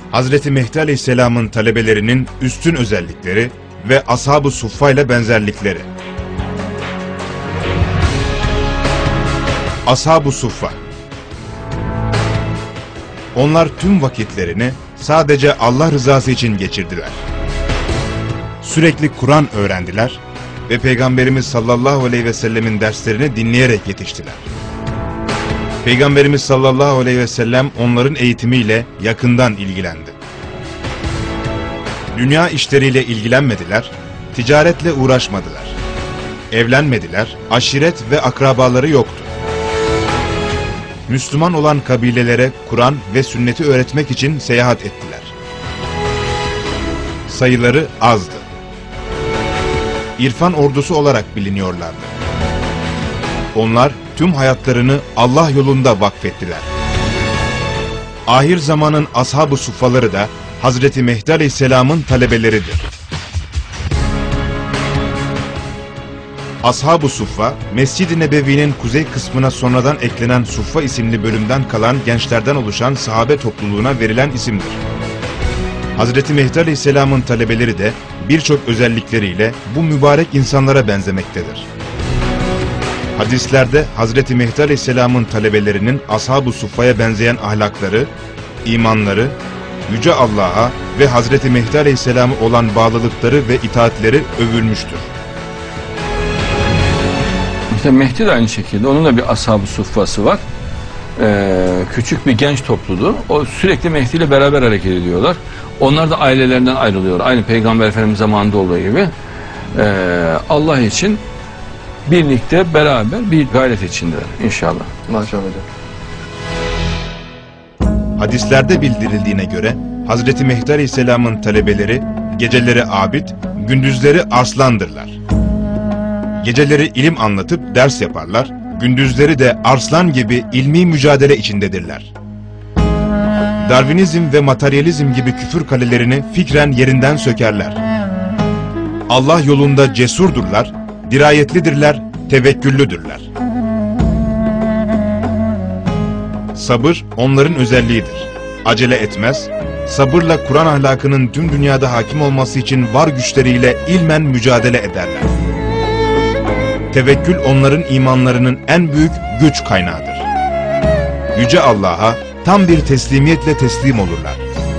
Hazreti Mehdi Aleyhisselam'ın talebelerinin üstün özellikleri ve Ashab-ı Suffa ile benzerlikleri. Ashab-ı Suffa. Onlar tüm vakitlerini sadece Allah rızası için geçirdiler. Sürekli Kur'an öğrendiler ve Peygamberimiz sallallahu aleyhi ve sellemin derslerini dinleyerek yetiştiler. Peygamberimiz sallallahu aleyhi ve sellem onların eğitimiyle yakından ilgilendi. Dünya işleriyle ilgilenmediler, ticaretle uğraşmadılar. Evlenmediler, aşiret ve akrabaları yoktu. Müslüman olan kabilelere Kur'an ve sünneti öğretmek için seyahat ettiler. Sayıları azdı. İrfan ordusu olarak biliniyorlardı. Onlar tüm hayatlarını Allah yolunda vakfettiler. Ahir zamanın ashab-ı suffaları da Hazreti Mehdi Aleyhisselam'ın talebeleridir. Ashab-ı Suffa, Mescid-i Nebevi'nin kuzey kısmına sonradan eklenen Suffa isimli bölümden kalan gençlerden oluşan sahabe topluluğuna verilen isimdir. Hazreti Mehdi Aleyhisselam'ın talebeleri de birçok özellikleriyle bu mübarek insanlara benzemektedir. Hadislerde Hazreti Mehdi Aleyhisselam'ın talebelerinin Ashab-ı Suffa'ya benzeyen ahlakları, imanları, Yüce Allah'a ve Hazreti Mehdi Aleyhisselam'a olan bağlılıkları ve itaatleri övülmüştür. İşte Mehdi de aynı şekilde, onun da bir Ashab-ı Suffa'sı var. Küçük bir genç topluluğu. O sürekli Mehdi ile beraber hareket ediyorlar. Onlar da ailelerinden ayrılıyor. Aynı Peygamber Efendimiz zamanında olduğu gibi. Allah için birlikte beraber bir gayret içindeler inşallah. Maşallah hocam. Hadislerde bildirildiğine göre Hazreti Mehdi Aleyhisselam'ın talebeleri geceleri abid, gündüzleri arslandırlar. Geceleri ilim anlatıp ders yaparlar, gündüzleri de arslan gibi ilmi mücadele içindedirler. Darwinizm ve materyalizm gibi küfür kalelerini fikren yerinden sökerler. Allah yolunda cesurdurlar, dirayetlidirler, tevekküllüdürler. Sabır onların özelliğidir. Acele etmez, sabırla Kur'an ahlakının tüm dünyada hakim olması için var güçleriyle ilmen mücadele ederler. Tevekkül onların imanlarının en büyük güç kaynağıdır. Yüce Allah'a tam bir teslimiyetle teslim olurlar.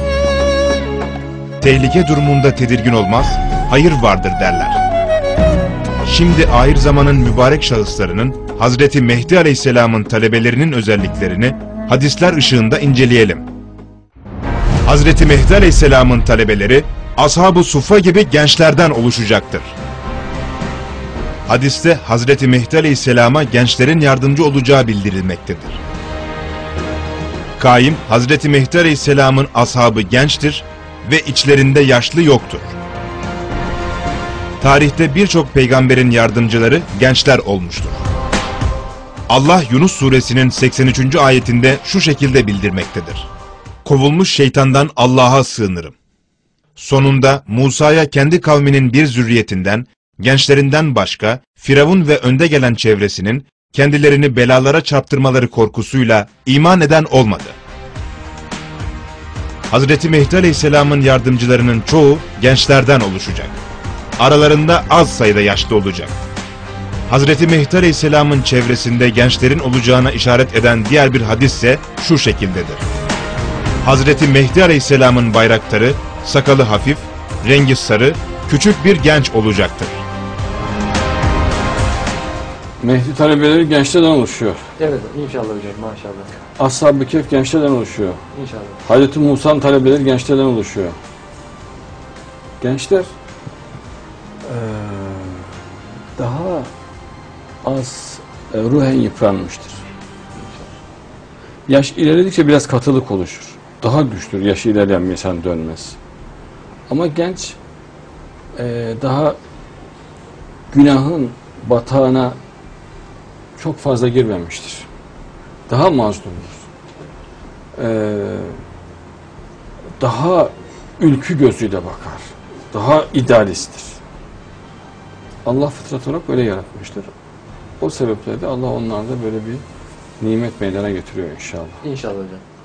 Tehlike durumunda tedirgin olmaz, hayır vardır derler. Şimdi ahir zamanın mübarek şahıslarının Hazreti Mehdi Aleyhisselam'ın talebelerinin özelliklerini hadisler ışığında inceleyelim. Hazreti Mehdi Aleyhisselam'ın talebeleri Ashab-ı Suffa gibi gençlerden oluşacaktır. Hadiste Hazreti Mehdi Aleyhisselam'a gençlerin yardımcı olacağı bildirilmektedir. Kaim, Hazreti Mehdi Aleyhisselam'ın ashabı gençtir ve içlerinde yaşlı yoktur. Tarihte birçok peygamberin yardımcıları gençler olmuştur. Allah Yunus suresinin 83. ayetinde şu şekilde bildirmektedir. Kovulmuş şeytandan Allah'a sığınırım. Sonunda Musa'ya kendi kavminin bir zürriyetinden, gençlerinden başka, Firavun ve önde gelen çevresinin kendilerini belalara çarptırmaları korkusuyla iman eden olmadı. Hazreti Mehdi Aleyhisselam'ın yardımcılarının çoğu gençlerden oluşacak. Aralarında az sayıda yaşlı olacak. Hazreti Mehdi Aleyhisselam'ın çevresinde gençlerin olacağına işaret eden diğer bir hadis ise şu şekildedir. Hazreti Mehdi Aleyhisselam'ın bayraktarı, sakalı hafif, rengi sarı, küçük bir genç olacaktır. Mehdi talebeleri gençlerden oluşuyor. Evet inşallah hocam maşallah. Ashab-ı Kehf gençlerden oluşuyor. İnşallah. Hazreti Musa'nın talebeleri gençlerden oluşuyor. Gençler daha az ruhen yıpranmıştır. Yaş ilerledikçe biraz katılık oluşur. Daha güçlür yaşı ilerleyen bir insan dönmez. Ama genç daha günahın batağına çok fazla girmemiştir. Daha mazlumdur. Daha ülkü gözüyle bakar. Daha idealisttir. Allah fıtrat olarak böyle yaratmıştır. O sebeple de Allah onlarda böyle bir nimet meydana getiriyor inşallah. İnşallah hocam.